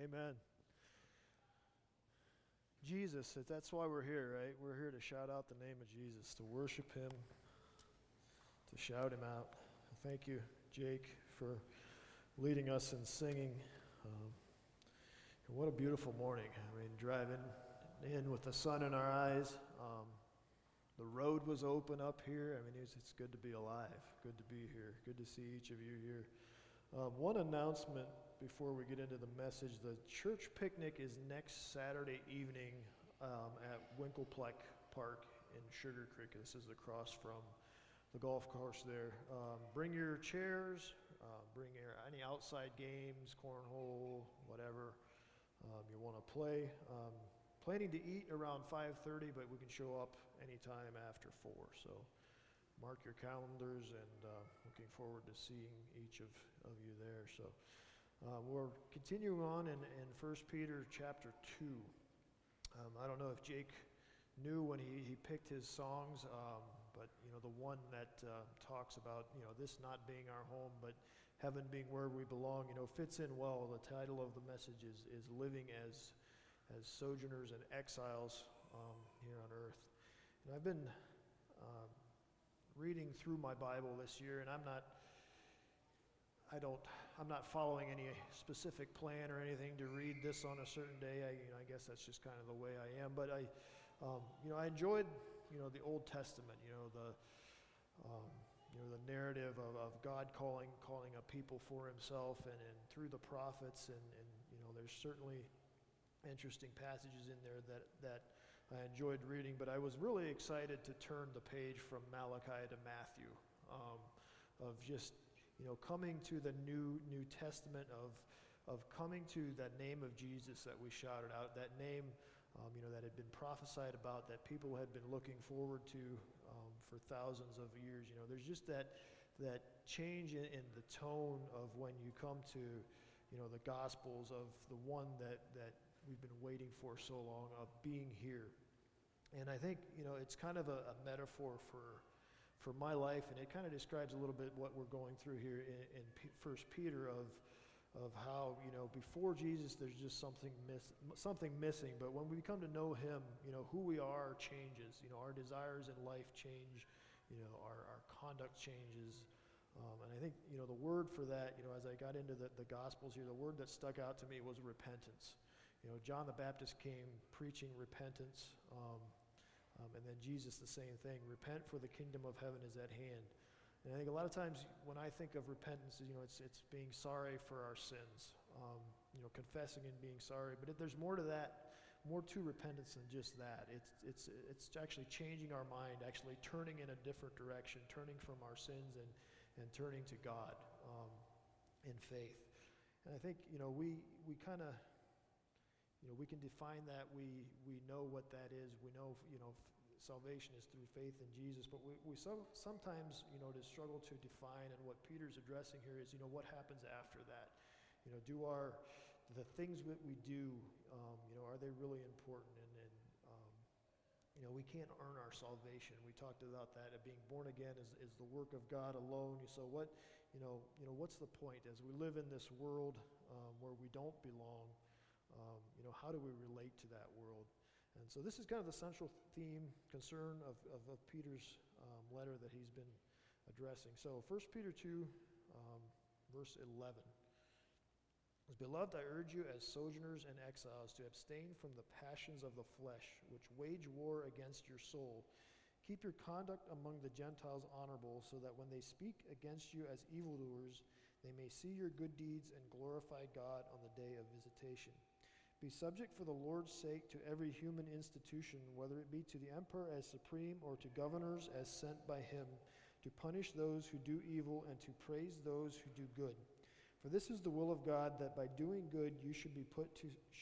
Amen. Jesus, that's why we're here, right? We're here to shout out the name of Jesus, to worship him, to shout him out. Thank you, Jake, for leading us in singing. And what a beautiful morning. I mean, driving in with the sun in our eyes. The road was open up here. I mean, it's good to be alive, good to be here, good to see each of you here. One announcement before we get into the message. The church picnic is next Saturday evening at Winklepleck Park in Sugar Creek. This is across from the golf course there. Bring your chairs, bring any outside games, cornhole, whatever you want to play. Planning to eat around 5:30, but we can show up anytime after 4. So mark your calendars, and looking forward to seeing each of you there. So we're continuing on in 1 Peter chapter 2. I don't know if Jake knew when he picked his songs, but the one that talks about this not being our home, but heaven being where we belong, fits in well. The title of the message is living as sojourners and exiles here on earth. And I've been reading through my Bible this year, and I'm not following any specific plan or anything to read this on a certain day. I guess that's just kind of the way I am. But I enjoyed the Old Testament. The narrative of God calling a people for Himself, and through the prophets, and there's certainly interesting passages in there that I enjoyed reading, but I was really excited to turn the page from Malachi to Matthew, of just coming to the New Testament, of coming to that name of Jesus that we shouted out, that name that had been prophesied about, that people had been looking forward to for thousands of years. There's just that change in the tone of when you come to the Gospels, of the one that we've been waiting for so long, of being here. And I think it's kind of a metaphor for my life, and it kind of describes a little bit what we're going through here in 1 Peter, of how before Jesus there's just something missing, but when we come to know Him, who we are changes. Our desires in life change. Our conduct changes. And I think the word for that, as I got into the Gospels here, the word that stuck out to me was repentance. John the Baptist came preaching repentance, and then Jesus the same thing. Repent, for the kingdom of heaven is at hand. And I think a lot of times when I think of repentance, it's being sorry for our sins, confessing and being sorry. But there's more to that, more to repentance than just that. It's actually changing our mind, actually turning in a different direction, turning from our sins and turning to God in faith. And I think we kind of we can define that. We know what that is. We know salvation is through faith in Jesus, but we sometimes to struggle to define, and what Peter's addressing here is what happens after that. The things that we do, are they really important? And we can't earn our salvation. We talked about that. Being born again is the work of God alone. So what's the point as we live in this world where we don't belong? How do we relate to that world? And so this is kind of the central theme, concern of Peter's letter that he's been addressing. So 1 Peter 2, verse 11. Beloved, I urge you as sojourners and exiles to abstain from the passions of the flesh, which wage war against your soul. Keep your conduct among the Gentiles honorable, so that when they speak against you as evildoers, they may see your good deeds and glorify God on the day of visitation. Be subject for the Lord's sake to every human institution, whether it be to the emperor as supreme or to governors as sent by him, to punish those who do evil and to praise those who do good. For this is the will of God, that by doing good you should put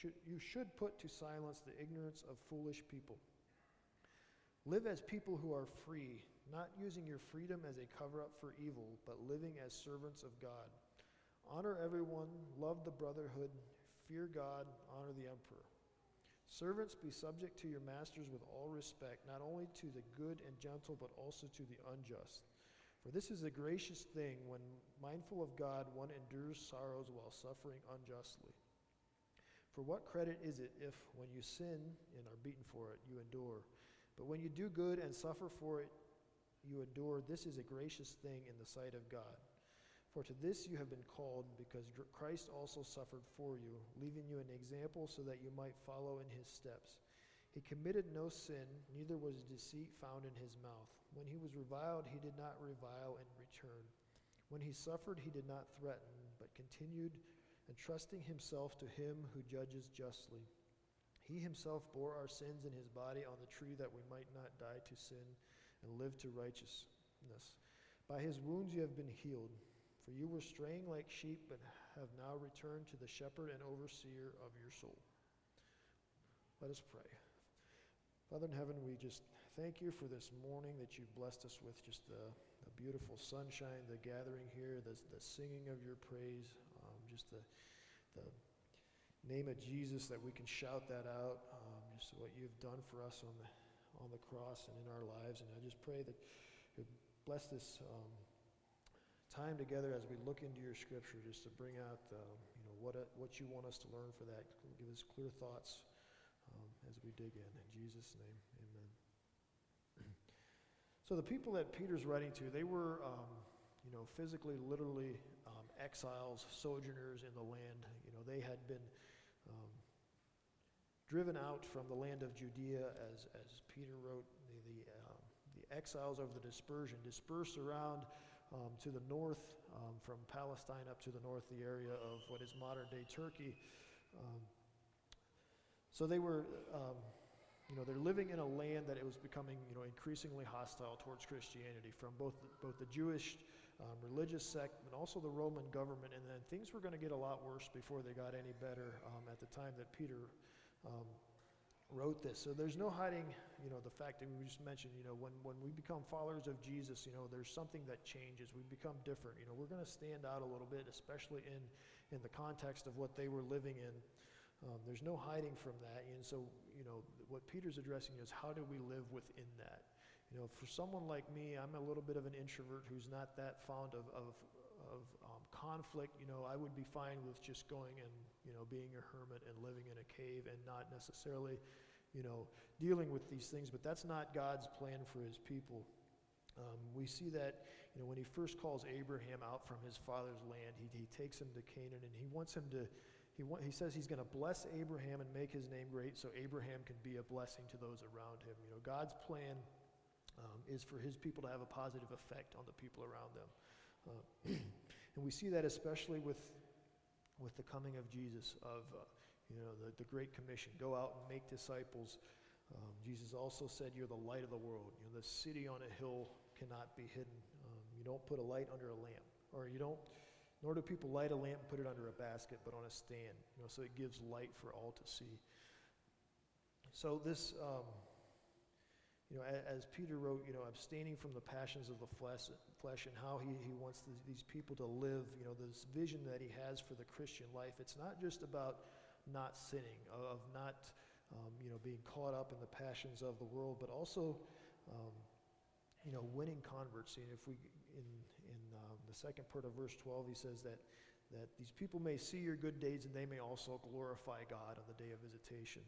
to silence the ignorance of foolish people. Live as people who are free, not using your freedom as a cover-up for evil, but living as servants of God. Honor everyone, love the brotherhood, fear God, honor the emperor. Servants, be subject to your masters with all respect, not only to the good and gentle, but also to the unjust. For this is a gracious thing, when mindful of God, one endures sorrows while suffering unjustly. For what credit is it if, when you sin and are beaten for it, you endure? But when you do good and suffer for it, you endure. This is a gracious thing in the sight of God. For to this you have been called, because Christ also suffered for you, leaving you an example so that you might follow in his steps. He committed no sin, neither was deceit found in his mouth. When he was reviled, he did not revile in return. When he suffered, he did not threaten, but continued entrusting himself to him who judges justly. He himself bore our sins in his body on the tree that we might not die to sin and live to righteousness. By his wounds you have been healed. For you were straying like sheep, but have now returned to the shepherd and overseer of your soul. Let us pray. Father in heaven, we just thank you for this morning that you've blessed us with, just the beautiful sunshine, the gathering here, the singing of your praise, just the name of Jesus, that we can shout that out, just what you've done for us on the cross and in our lives. And I just pray that you bless this time together as we look into your scripture, just to bring out what you want us to learn for that. Give us clear thoughts as we dig in. In Jesus' name, amen. So the people that Peter's writing to, they were physically, literally exiles, sojourners in the land. They had been driven out from the land of Judea, as Peter wrote, the exiles of the dispersion, dispersed around to the north, from Palestine up to the north, the area of what is modern-day Turkey. So they were, they're living in a land that it was becoming, increasingly hostile towards Christianity, from both the Jewish religious sect and also the Roman government. And then things were going to get a lot worse before they got any better at the time that Peter wrote this. So there's no hiding, the fact that we just mentioned, when we become followers of Jesus, there's something that changes. We become different. We're going to stand out a little bit, especially in the context of what they were living in. There's no hiding from that. And so, what Peter's addressing is, how do we live within that? For someone like me, I'm a little bit of an introvert who's not that fond of conflict. I would be fine with just going and, being a hermit and living in a cave and not necessarily, dealing with these things. But that's not God's plan for his people. We see that, when he first calls Abraham out from his father's land, he takes him to Canaan, and he wants him to, he says he's going to bless Abraham and make his name great so Abraham can be a blessing to those around him. God's plan is for his people to have a positive effect on the people around them. And we see that especially with the coming of Jesus, of the Great Commission. Go out and make disciples. Jesus also said, you're the light of the world. The city on a hill cannot be hidden. You don't put a light under a lamp, nor do people light a lamp and put it under a basket, but on a stand, so it gives light for all to see. So this, as Peter wrote, abstaining from the passions of the flesh and how he wants these people to live, this vision that he has for the Christian life. It's not just about not sinning, of not, being caught up in the passions of the world, but also, winning converts. And if we, in the second part of verse 12, he says that these people may see your good deeds and they may also glorify God on the day of visitation.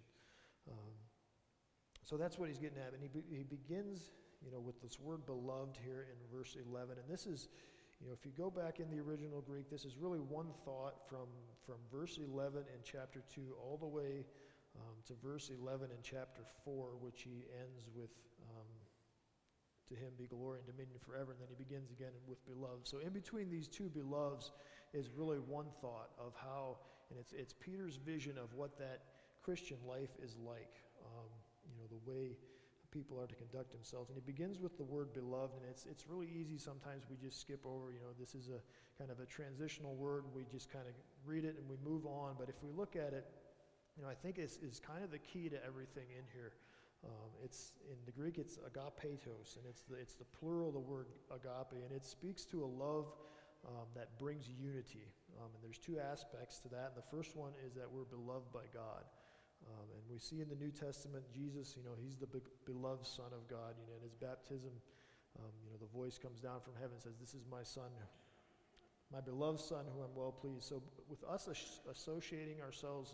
So that's what he's getting at. And he begins, with this word beloved here in verse 11. And this is, if you go back in the original Greek, this is really one thought from verse 11 in chapter 2 all the way to verse 11 in chapter 4, which he ends with, to him be glory and dominion forever. And then he begins again with beloved. So in between these two beloveds is really one thought of how, and it's Peter's vision of what that Christian life is like. The way people are to conduct themselves. And he begins with the word beloved, and it's really easy sometimes we just skip over, this is a kind of a transitional word. We just kind of read it and we move on. But if we look at it, I think it's kind of the key to everything in here. It's in the Greek, it's agapetos, and it's the plural of the word agape, and it speaks to a love that brings unity. And there's two aspects to that. And the first one is that we're beloved by God. And we see in the New Testament, Jesus, he's the beloved Son of God. In his baptism, the voice comes down from heaven and says, this is my Son, my beloved Son, who I'm well pleased. So with us associating ourselves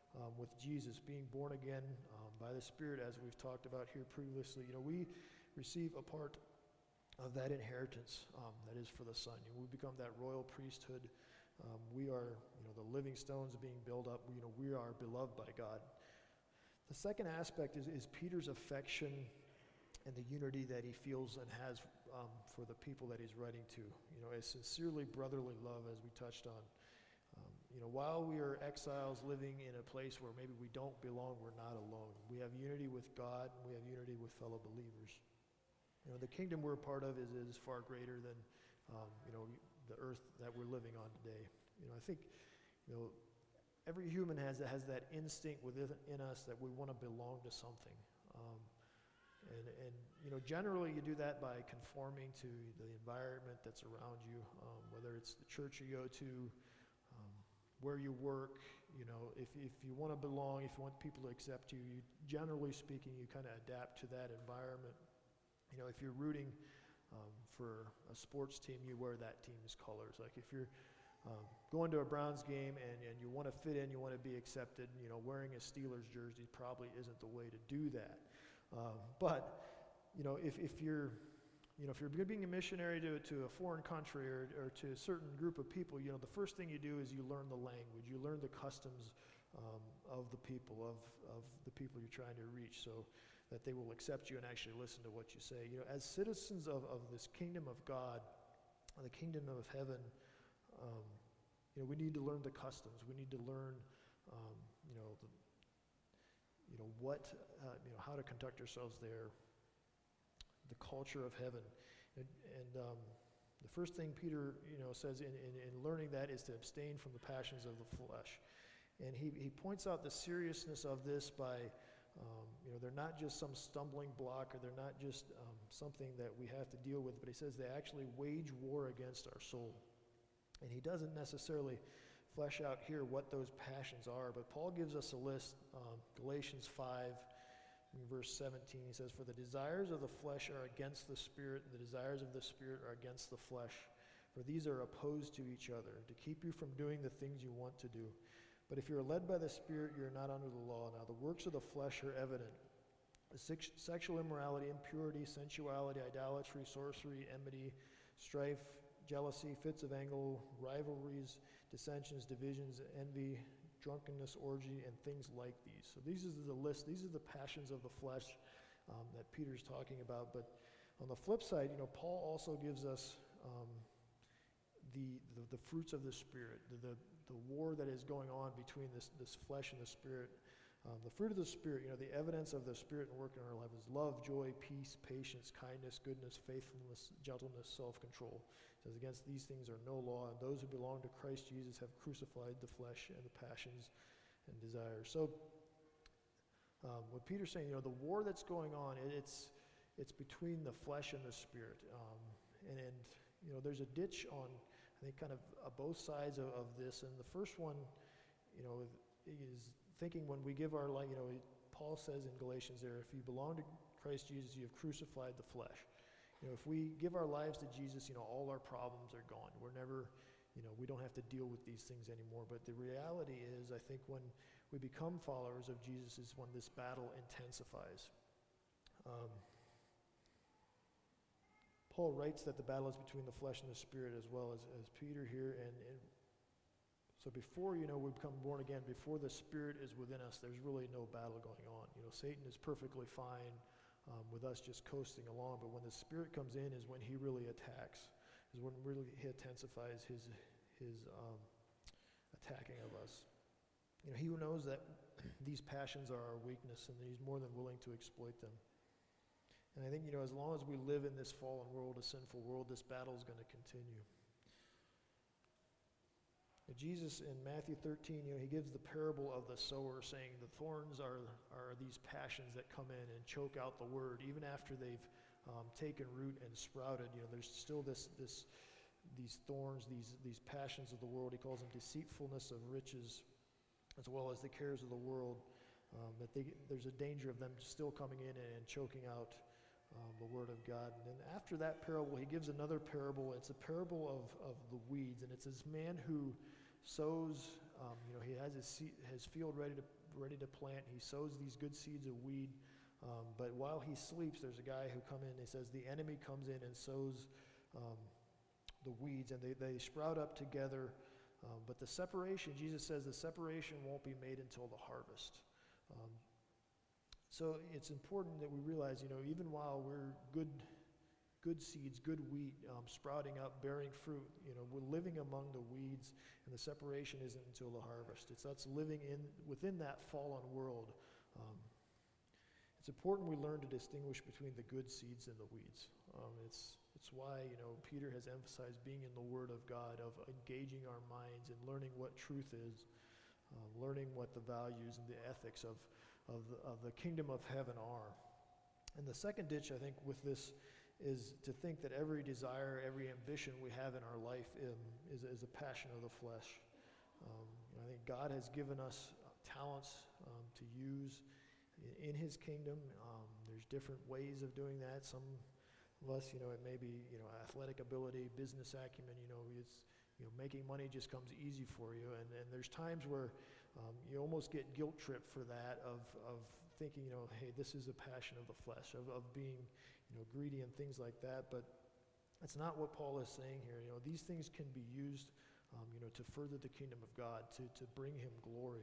with Jesus, being born again by the Spirit, as we've talked about here previously. We receive a part of that inheritance that is for the Son. We become that royal priesthood. We are, the living stones being built up. We are beloved by God. The second aspect is Peter's affection and the unity that he feels and has for the people that he's writing to. A sincerely brotherly love, as we touched on. While we are exiles living in a place where maybe we don't belong, we're not alone. We have unity with God, and we have unity with fellow believers. The kingdom we're a part of is far greater than, the earth that we're living on today. I think, every human has that instinct within us that we want to belong to something. And generally you do that by conforming to the environment that's around you, whether it's the church you go to, where you work. If you want to belong, if you want people to accept you, generally speaking, you kind of adapt to that environment. If you're rooting for a sports team, you wear that team's colors. Like if you're going to a Browns game and you want to fit in, you want to be accepted, wearing a Steelers jersey probably isn't the way to do that. But if you're being a missionary to a foreign country or to a certain group of people, the first thing you do is you learn the language, you learn the customs of the people, of the people you're trying to reach, so that they will accept you and actually listen to what you say. As citizens of this kingdom of God, the kingdom of heaven, we need to learn the customs. We need to learn, how to conduct ourselves there, the culture of heaven. And the first thing Peter, says in learning that is to abstain from the passions of the flesh. And he points out the seriousness of this by, they're not just some stumbling block, or they're not just something that we have to deal with, but he says they actually wage war against our soul. And he doesn't necessarily flesh out here what those passions are, but Paul gives us a list. Galatians 5, in verse 17, he says, "For the desires of the flesh are against the Spirit, and the desires of the Spirit are against the flesh. For these are opposed to each other, to keep you from doing the things you want to do. But if you are led by the Spirit, you are not under the law. Now the works of the flesh are evident: sexual immorality, impurity, sensuality, idolatry, sorcery, enmity, strife, jealousy, fits of anger, rivalries, dissensions, divisions, envy, drunkenness, orgy, and things like these." So these are the list. These are the passions of the flesh that Peter's talking about. But on the flip side, Paul also gives us the fruits of the Spirit, the war that is going on between this flesh and the Spirit. The fruit of the Spirit, the evidence of the Spirit and work in our life is love, joy, peace, patience, kindness, goodness, faithfulness, gentleness, self-control. It says, "Against these things are no law, and those who belong to Christ Jesus have crucified the flesh and the passions and desires." So what Peter's saying, the war that's going on, it's between the flesh and the Spirit. And there's a ditch on, I think, kind of both sides of this. And the first one, is thinking when we give our life, Paul says in Galatians there, if you belong to Christ Jesus, you have crucified the flesh. If we give our lives to Jesus, all our problems are gone. We're never, we don't have to deal with these things anymore. But the reality is, I think when we become followers of Jesus is when this battle intensifies. Paul writes that the battle is between the flesh and the Spirit, as well as Peter here. And so before, we become born again, before the Spirit is within us, there's really no battle going on. Satan is perfectly fine with us just coasting along, but when the Spirit comes in is when he really attacks, is when really he intensifies his attacking of us. He who knows that these passions are our weakness, and that he's more than willing to exploit them. And I think, as long as we live in this fallen world, a sinful world, this battle is going to continue. Jesus in Matthew 13, he gives the parable of the sower, saying the thorns are these passions that come in and choke out the word. Even after they've taken root and sprouted, there's still these thorns, these passions of the world. He calls them deceitfulness of riches, as well as the cares of the world. There's a danger of them still coming in and choking out the word of God. And then after that parable, he gives another parable. It's a parable of the weeds, and it's this man who sows. He has his field ready to ready to plant. He sows these good seeds of weed. But while he sleeps, there's a guy who comes in and says the enemy comes in and sows the weeds, and they sprout up together. But the separation, Jesus says the separation won't be made until the harvest. So it's important that we realize, even while we're good seeds, good wheat, sprouting up, bearing fruit, we're living among the weeds, and the separation isn't until the harvest. It's us living within that fallen world. It's important we learn to distinguish between the good seeds and the weeds. It's why, Peter has emphasized being in the Word of God, of engaging our minds and learning what truth is, learning what the values and the ethics of the kingdom of heaven are. And the second ditch, I think, with this is to think that every desire, every ambition we have in our life is a passion of the flesh. I think God has given us talents to use in His kingdom. There's different ways of doing that. Some of us, it may be, athletic ability, business acumen, it's, making money just comes easy for you. And there's times where you almost get guilt tripped for that of thinking, hey, this is a passion of the flesh, of being, greedy and things like that. But that's not what Paul is saying here. These things can be used, to further the kingdom of God, to bring Him glory.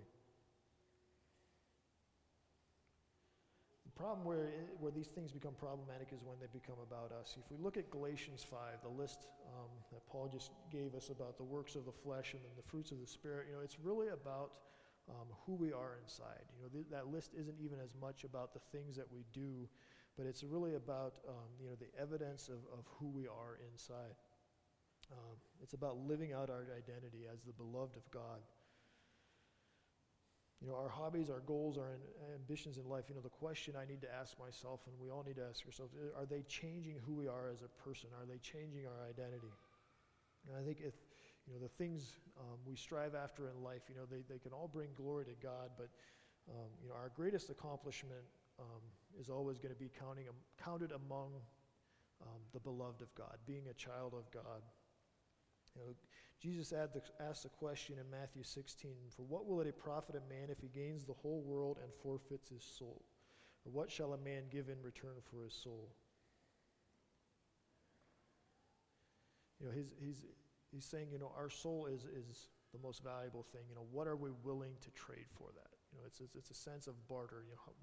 The problem where these things become problematic is when they become about us. If we look at Galatians 5, the list that Paul just gave us about the works of the flesh and then the fruits of the Spirit, it's really about who we are inside. That list isn't even as much about the things that we do, but it's really about the evidence of who we are inside. It's about living out our identity as the beloved of God. Our hobbies, our goals, our ambitions in life, the question I need to ask myself, and we all need to ask ourselves, are they changing who we are as a person? Are they changing our identity? And I think if, the things we strive after in life, they can all bring glory to God, but, our greatest accomplishment is always going to be counted among the beloved of God, being a child of God. Jesus asked the question in Matthew 16, "For what will it profit a man if he gains the whole world and forfeits his soul? Or what shall a man give in return for his soul?" He's saying, our soul is the most valuable thing. What are we willing to trade for that? It's a sense of barter.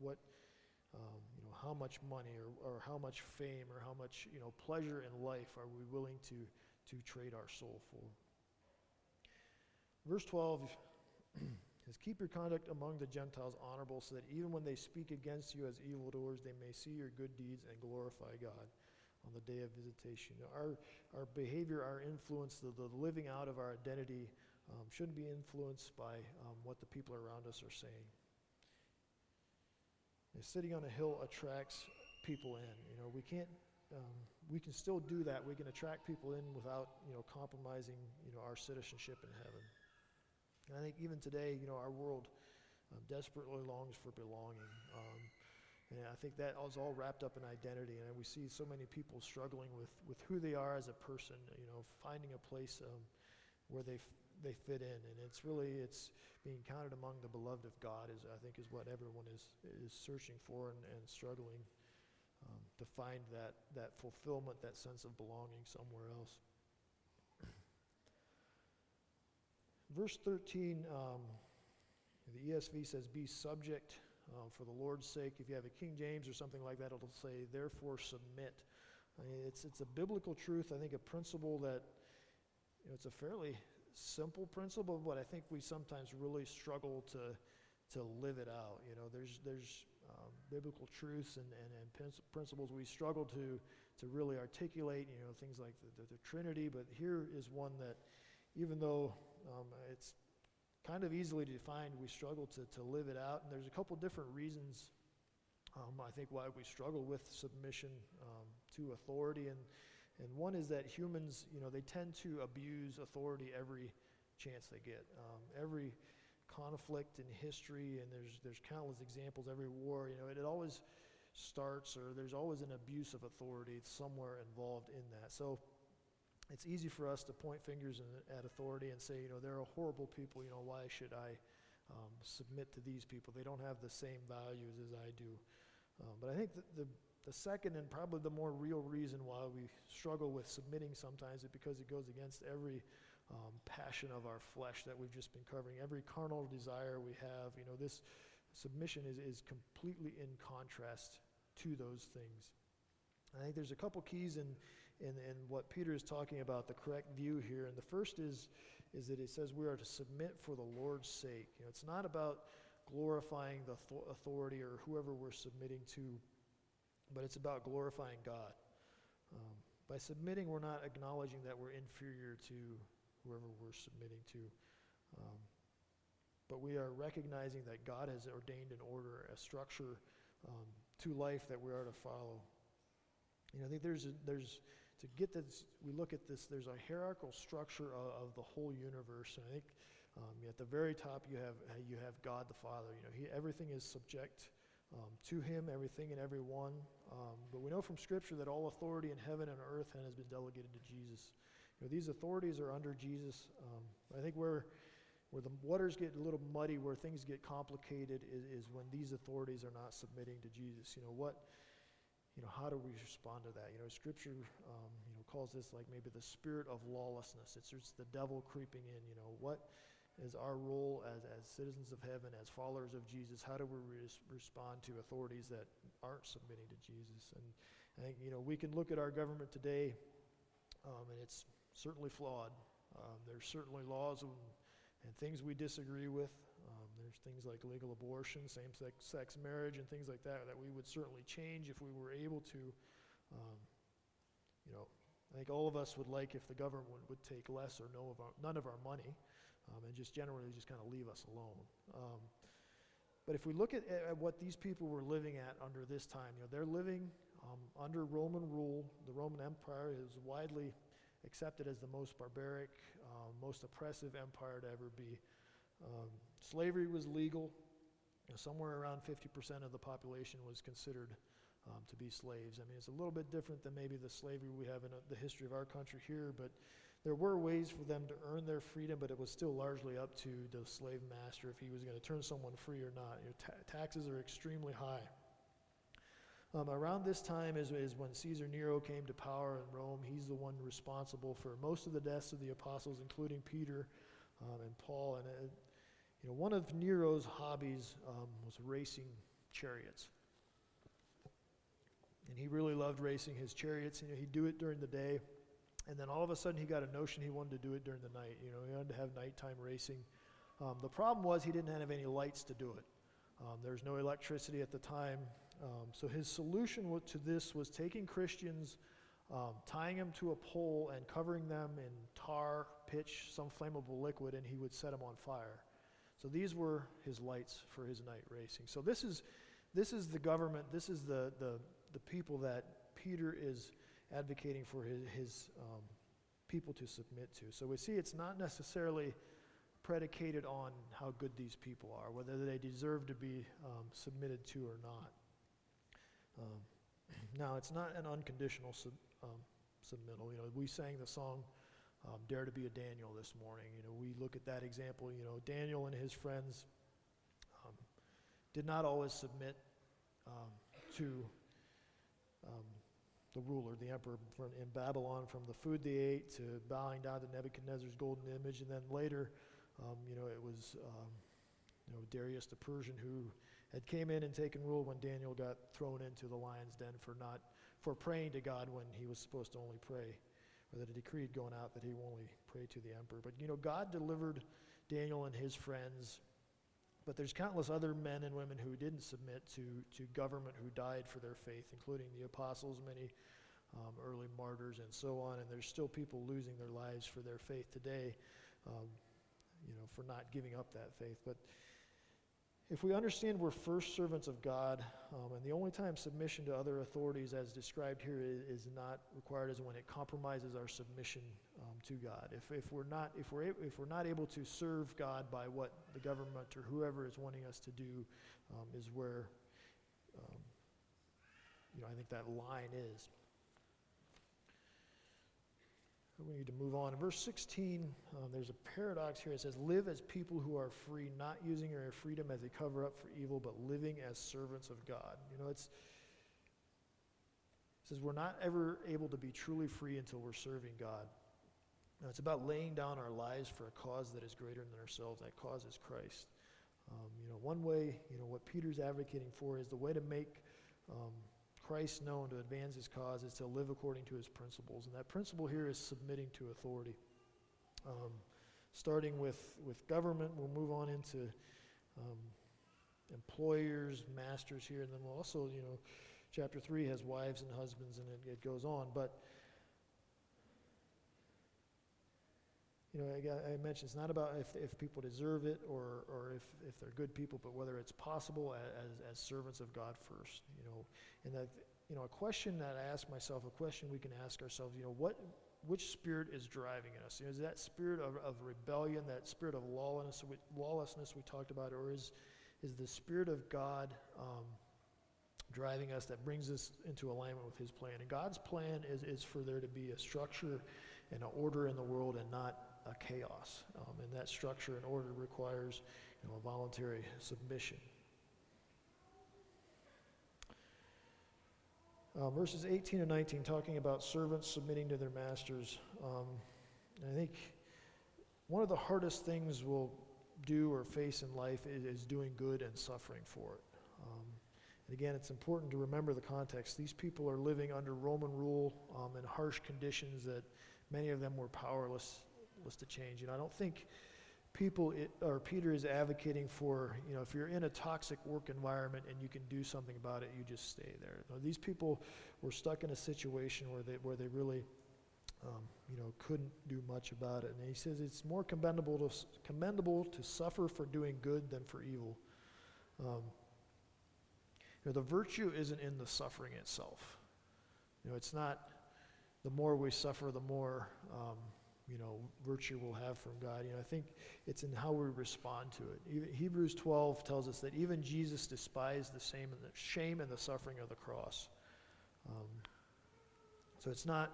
How much money or how much fame or how much pleasure in life are we willing to trade our soul for? Verse 12 says, "Keep your conduct among the Gentiles honorable, so that even when they speak against you as evildoers, they may see your good deeds and glorify God on the day of visitation." Our behavior, our influence, the living out of our identity shouldn't be influenced by what the people around us are saying. Sitting on a hill attracts people in. We can still do that. We can attract people in without, compromising, our citizenship in heaven. And I think even today, our world desperately longs for belonging. And I think that is all wrapped up in identity. And we see so many people struggling with who they are as a person, finding a place where they fit in. And it's being counted among the beloved of God is what everyone is searching for and struggling to find that fulfillment, that sense of belonging somewhere else. Verse 13, the ESV says, "Be subject for the Lord's sake." If you have a King James or something like that, it'll say, "Therefore submit." It's a biblical truth, I think a principle that, it's a fairly simple principle, but I think we sometimes really struggle to live it out. There's biblical truths and principles we struggle to really articulate, things like the Trinity, but here is one that even though it's kind of easily defined, we struggle to live it out. And there's a couple different reasons, I think, why we struggle with submission to authority. And one is that humans, they tend to abuse authority every chance they get. Every conflict in history, and there's countless examples, every war, it always starts, or there's always an abuse of authority somewhere involved in that. So it's easy for us to point fingers at authority and say, they're a horrible people, why should I submit to these people. They don't have the same values as I do. But I think the second and probably the more real reason why we struggle with submitting sometimes is because it goes against every passion of our flesh that we've just been covering, every carnal desire we have. This submission is completely in contrast to those things. I think there's a couple keys in what Peter is talking about, the correct view here. And the first is that it says we are to submit for the Lord's sake. It's not about glorifying the authority or whoever we're submitting to, but it's about glorifying God. By submitting, we're not acknowledging that we're inferior to whoever we're submitting to. But we are recognizing that God has ordained an order, a structure to life that we are to follow. I think there's to get this, we look at this, there's a hierarchical structure of the whole universe. And I think at the very top you have God the Father. Everything is subject to him, everything and everyone. But we know from Scripture that all authority in heaven and earth has been delegated to Jesus. These authorities are under Jesus. I think where the waters get a little muddy, where things get complicated, is when these authorities are not submitting to Jesus. How do we respond to that? Scripture calls this like maybe the spirit of lawlessness. It's just the devil creeping in. What is our role as citizens of heaven, as followers of Jesus? How do we respond to authorities that aren't submitting to Jesus? And I think, we can look at our government today, and it's certainly flawed. There's certainly laws and things we disagree with. There's things like legal abortion, same-sex marriage, and things like that we would certainly change if we were able to. I think all of us would like if the government would take less or none of our money, and just generally just kind of leave us alone. But if we look at what these people were living at under this time, they're living under Roman rule. The Roman Empire is widely accepted as the most barbaric, most oppressive empire to ever be. Slavery was legal. Somewhere around 50% of the population was considered to be slaves. I mean, it's a little bit different than maybe the slavery we have in the history of our country here, but there were ways for them to earn their freedom, but it was still largely up to the slave master if he was going to turn someone free or not. Taxes are extremely high. Around this time is when Caesar Nero came to power in Rome. He's the one responsible for most of the deaths of the apostles, including Peter and Paul. And one of Nero's hobbies was racing chariots. And he really loved racing his chariots. He'd do it during the day. And then all of a sudden he got a notion he wanted to do it during the night. He wanted to have nighttime racing. The problem was he didn't have any lights to do it. There was no electricity at the time. So his solution to this was taking Christians, tying them to a pole and covering them in tar, pitch, some flammable liquid, and he would set them on fire. So these were his lights for his night racing. So this is the government, this is the people that Peter is advocating for his people to submit to. So we see it's not necessarily predicated on how good these people are, whether they deserve to be submitted to or not. Now, it's not an unconditional submittal. We sang the song Dare to be a Daniel this morning. We look at that example. Daniel and his friends did not always submit to the ruler, the emperor in Babylon, from the food they ate to bowing down to Nebuchadnezzar's golden image. And then later, it was Darius the Persian who had came in and taken rule when Daniel got thrown into the lion's den for praying to God when he was supposed to only pray, or that a decree had gone out that he only pray to the emperor. But God delivered Daniel and his friends, but there's countless other men and women who didn't submit to government who died for their faith, including the apostles, many early martyrs, and so on. And there's still people losing their lives for their faith today, for not giving up that faith. But if we understand we're first servants of God, and the only time submission to other authorities as described here is not required is when it compromises our submission to God. If we're not able to serve God by what the government or whoever is wanting us to do, is where I think that line is. we need to move on. In verse 16, there's a paradox here. It says, live as people who are free, not using your freedom as a cover up for evil, but living as servants of God. It says we're not ever able to be truly free until we're serving God. Now, it's about laying down our lives for a cause that is greater than ourselves. That cause is Christ. One way, what Peter's advocating for is the way to make Christ known, to advance his cause, is to live according to his principles. And that principle here is submitting to authority. Starting with government, we'll move on into employers, masters here, and then we'll also, chapter 3 has wives and husbands, and it goes on. But I mentioned it's not about if people deserve it or if they're good people, but whether it's possible as servants of God first. And that a question that I ask myself, a question we can ask ourselves, which spirit is driving us? Is that spirit of rebellion, that spirit of lawlessness we talked about, or is the Spirit of God driving us that brings us into alignment with his plan? And God's plan is for there to be a structure and an order in the world and not a chaos. And that structure and order requires a voluntary submission. Verses 18 and 19, talking about servants submitting to their masters. I think one of the hardest things we'll do or face in life is doing good and suffering for it. And again, it's important to remember the context. These people are living under Roman rule in harsh conditions that many of them were powerless to change. I don't think Peter is advocating for, if you're in a toxic work environment and you can do something about it, you just stay there. These people were stuck in a situation where they really, couldn't do much about it. And he says it's more commendable to suffer for doing good than for evil. The virtue isn't in the suffering itself. It's not the more we suffer, the more virtue we'll have from God. I think it's in how we respond to it. Hebrews 12 tells us that even Jesus despised the shame and the suffering of the cross. So it's not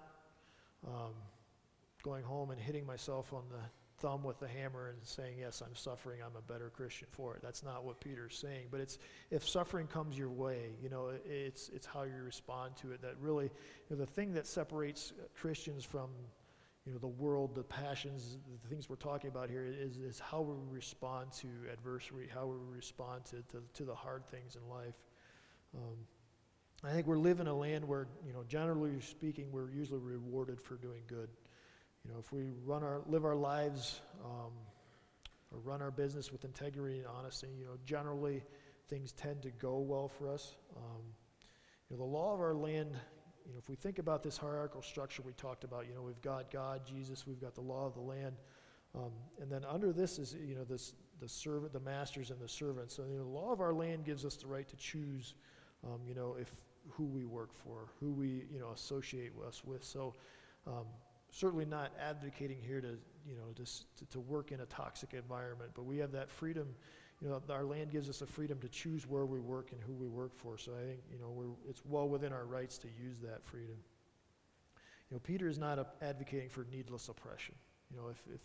going home and hitting myself on the thumb with the hammer and saying, yes, I'm suffering, I'm a better Christian for it. That's not what Peter's saying. But it's if suffering comes your way, it's how you respond to it. That really, the thing that separates Christians from the world, the passions, the things we're talking about here is how we respond to adversity, how we respond to the hard things in life. I think we're living in a land where, generally speaking, we're usually rewarded for doing good. If we live our lives or run our business with integrity and honesty, generally things tend to go well for us. The law of our land, if we think about this hierarchical structure we talked about, we've got God, Jesus, we've got the law of the land, and then under this is, the masters and the servants. So the law of our land gives us the right to choose, who we work for, who we associate us with. So certainly not advocating here to work in a toxic environment, but we have that freedom. Our land gives us a freedom to choose where we work and who we work for. So I think, it's well within our rights to use that freedom. Peter is not advocating for needless oppression. If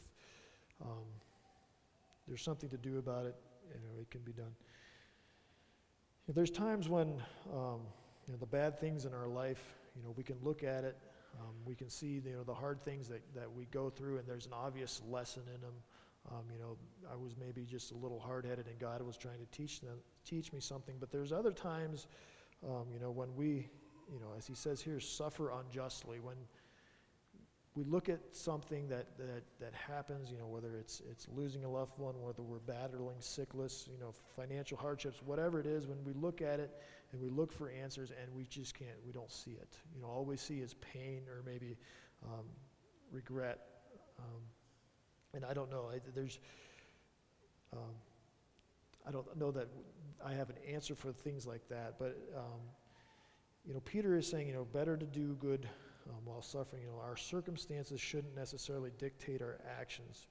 there's something to do about it, it can be done. There's times when, the bad things in our life, we can look at it, we can see, the hard things that we go through, and there's an obvious lesson in them. I was maybe just a little hard-headed, and God was trying to teach me something. But there's other times, when we, as he says here, suffer unjustly. When we look at something that happens, whether it's losing a loved one, whether we're battling sickness, financial hardships, whatever it is, when we look at it and we look for answers and we just can't, we don't see it. All we see is pain or maybe regret. And I don't know, I don't know that I have an answer for things like that, but Peter is saying, better to do good while suffering. Our circumstances shouldn't necessarily dictate our actions.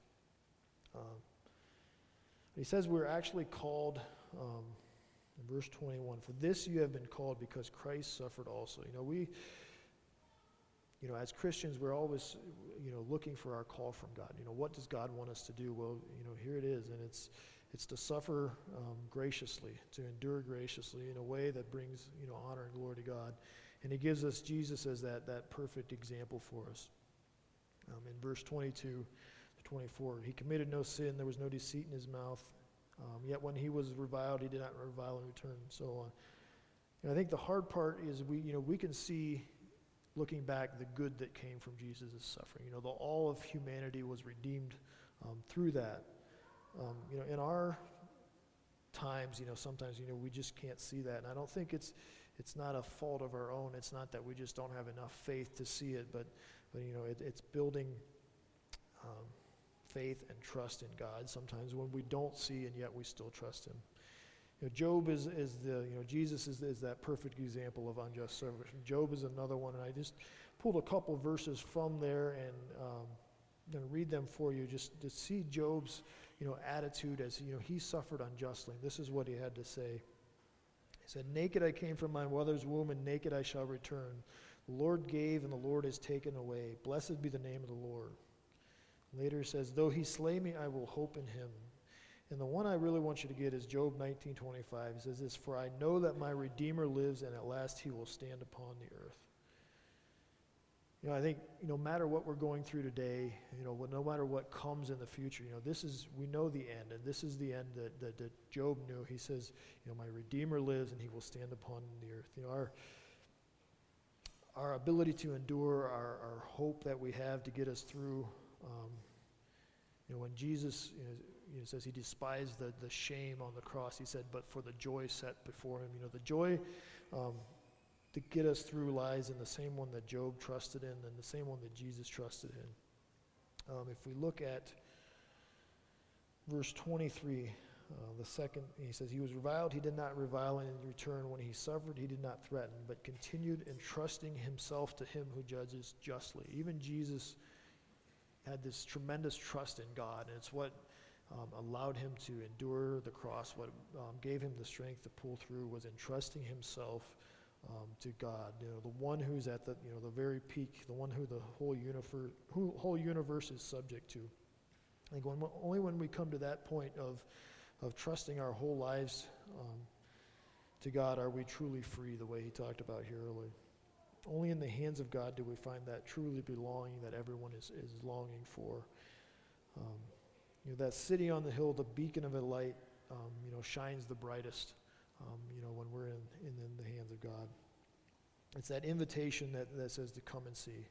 He says we're actually called, in verse 21, for this you have been called because Christ suffered also. as Christians, we're always, looking for our call from God. What does God want us to do? Well, here it is, and it's to suffer graciously, to endure graciously in a way that brings, honor and glory to God. And he gives us Jesus as that perfect example for us. In verse 22 to 24, he committed no sin, there was no deceit in his mouth. Yet when he was reviled, he did not revile in return, and so on. And I think the hard part is we can see, looking back, the good that came from Jesus' suffering. All of humanity was redeemed through that. In our times, sometimes, we just can't see that. And I don't think it's not a fault of our own. It's not that we just don't have enough faith to see it, but it's building faith and trust in God sometimes when we don't see and yet we still trust him. Job is Jesus is that perfect example of unjust service. Job is another one, and I just pulled a couple verses from there and I'm going to read them for you just to see Job's attitude as he suffered unjustly. This is what he had to say. He said, "Naked I came from my mother's womb, and naked I shall return. The Lord gave, and the Lord has taken away. Blessed be the name of the Lord." Later he says, "Though he slay me, I will hope in him." And the one I really want you to get is Job 19:25. He says this, "For I know that my Redeemer lives, and at last he will stand upon the earth." I think no matter what we're going through today, no matter what comes in the future, we know the end, and this is the end that Job knew. He says, "My Redeemer lives, and he will stand upon the earth." Our ability to endure, our hope that we have to get us through. When Jesus says he despised the shame on the cross, he said, but for the joy set before him. The joy to get us through lies in the same one that Job trusted in and the same one that Jesus trusted in. If we look at verse 23, the second, he says, "He was reviled, he did not revile in return. When he suffered, he did not threaten, but continued entrusting himself to him who judges justly." Even Jesus had this tremendous trust in God, and it's what allowed him to endure the cross. What gave him the strength to pull through was entrusting himself to God, the one who's at the very peak, the one who the whole universe is subject to. I think only when we come to that point of trusting our whole lives to God are we truly free, the way he talked about here earlier. Only in the hands of God do we find that truly belonging that everyone is longing for. That city on the hill, the beacon of a light, shines the brightest, when we're in the hands of God. It's that invitation that says to come and see.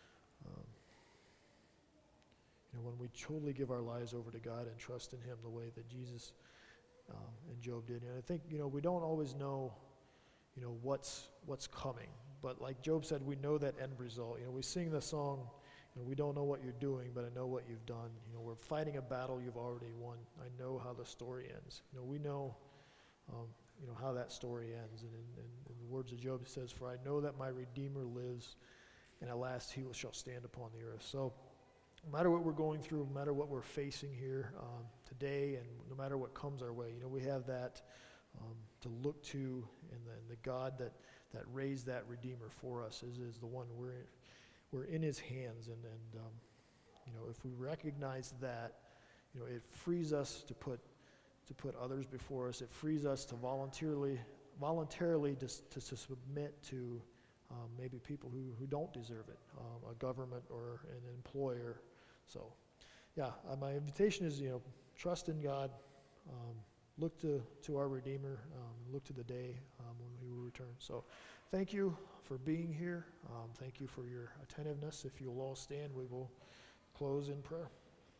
When we totally give our lives over to God and trust in him the way that Jesus and Job did. And I think, we don't always know, what's coming. But like Job said, we know that end result. We sing the song, we don't know what you're doing, but I know what you've done. We're fighting a battle you've already won. I know how the story ends. We know, how that story ends. And in the words of Job, it says, "For I know that my Redeemer lives, and at last he shall stand upon the earth." So no matter what we're going through, no matter what we're facing here today, and no matter what comes our way, we have that to look to, and the God that raised that Redeemer for us is the one we're in his hands, and if we recognize that, it frees us to put others before us. It frees us to voluntarily to submit to maybe people who don't deserve it, a government or an employer. So, my invitation is, trust in God, look to our Redeemer, look to the day when we will return. So, thank you for being here. Thank you for your attentiveness. If you'll all stand, we will close in prayer.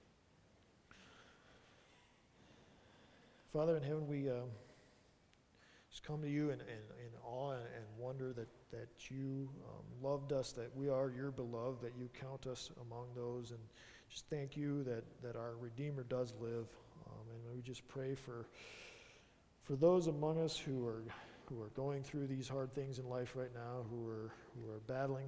Father in heaven, we just come to you in awe and wonder that you loved us, that we are your beloved, that you count us among those, and just thank you that our Redeemer does live. And we just pray for those among us who are going through these hard things in life right now, who are battling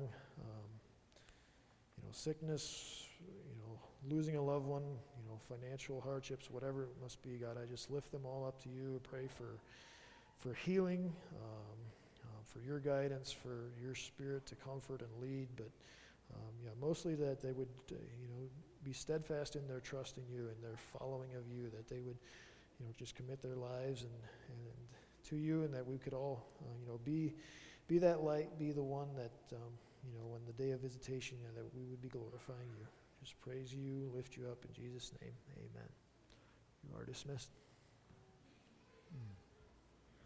sickness, losing a loved one, financial hardships, whatever it must be. God, I just lift them all up to you. Pray for healing, for your guidance, for your Spirit to comfort and lead. But Mostly that they would, be steadfast in their trust in you and their following of you, that they would, just commit their lives and to you, and that we could all, be that light, be the one that, when the day of visitation, that we would be glorifying you. Just praise you, lift you up in Jesus' name. Amen. You are dismissed.